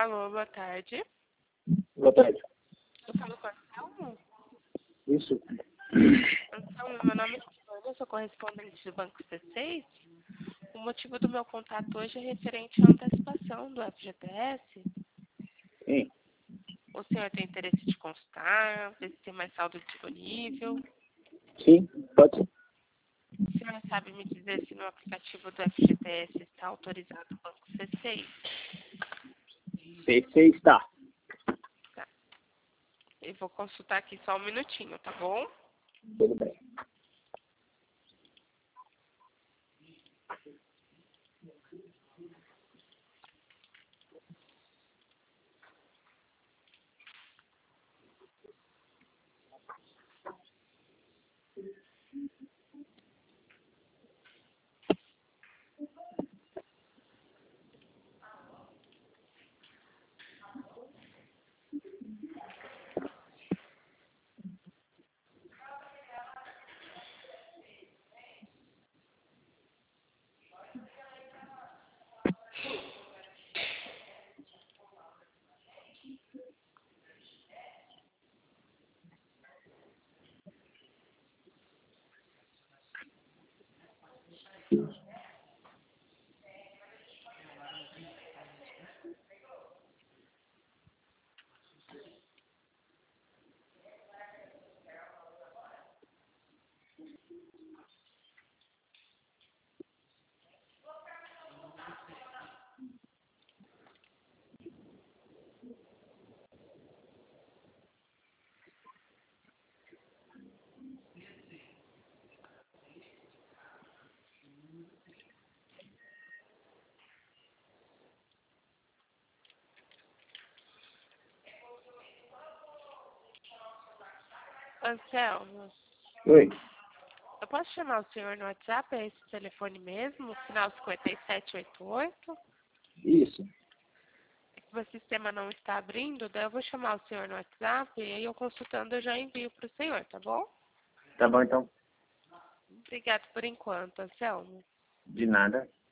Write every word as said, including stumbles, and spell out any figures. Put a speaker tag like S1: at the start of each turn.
S1: Alô, boa tarde.
S2: Boa tarde.
S1: Eu falo com a Anselmo?
S2: Isso.
S1: Anselmo, meu nome é Silvana, eu sou correspondente do Banco C seis. O motivo do meu contato hoje é referente à antecipação do F G T S.
S2: Sim.
S1: O senhor tem interesse de consultar, ver se tem mais saldo disponível?
S2: Sim, pode ser.
S1: O senhor sabe me dizer se no aplicativo do F G T S está autorizado o Banco C seis?
S2: C seis está.
S1: Tá. Eu vou consultar aqui só um minutinho, tá bom?
S2: Tudo bem.
S1: Anselmo,
S2: Oi.
S1: eu posso chamar o senhor no WhatsApp? É esse telefone mesmo? Final cinquenta e sete oitenta e oito?
S2: Isso.
S1: O meu sistema não está abrindo, daí eu vou chamar o senhor no WhatsApp e aí eu consultando eu já envio para o senhor, tá bom?
S2: Tá bom, então.
S1: Obrigado por enquanto, Anselmo.
S2: De nada.